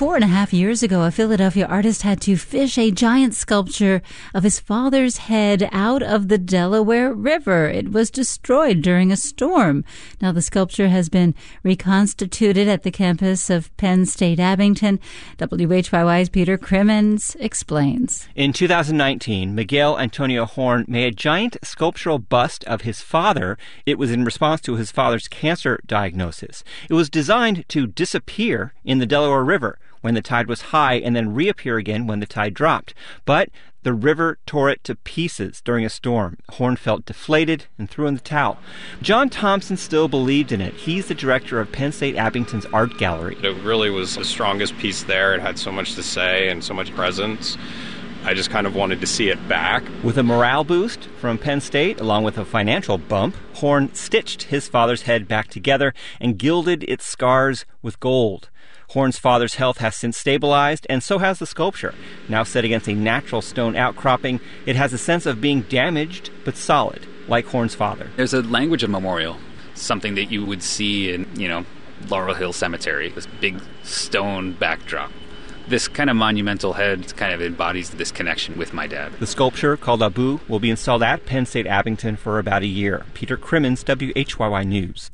4.5 years ago, a Philadelphia artist had to fish a giant sculpture of his father's head out of the Delaware River. It was destroyed during a storm. Now, the sculpture has been reconstituted at the campus of Penn State Abington. WHYY's Peter Crimmins explains. In 2019, Miguel Antonio Horn made a giant sculptural bust of his father. It was in response to his father's cancer diagnosis. It was designed to disappear in the Delaware River when the tide was high and then reappear again when the tide dropped. But the river tore it to pieces during a storm. Horn felt deflated and threw in the towel. John Thompson still believed in it. He's the director of Penn State Abington's art gallery. It really was the strongest piece there. It had so much to say and so much presence. I just kind of wanted to see it back. With a morale boost from Penn State, along with a financial bump, Horn stitched his father's head back together and gilded its scars with gold. Horn's father's health has since stabilized, and so has the sculpture. Now set against a natural stone outcropping, it has a sense of being damaged but solid, like Horn's father. There's a language of memorial, something that you would see in, Laurel Hill Cemetery, this big stone backdrop. This kind of monumental head kind of embodies this connection with my dad. The sculpture, called Abu, will be installed at Penn State Abington for about a year. Peter Crimmins, WHYY News.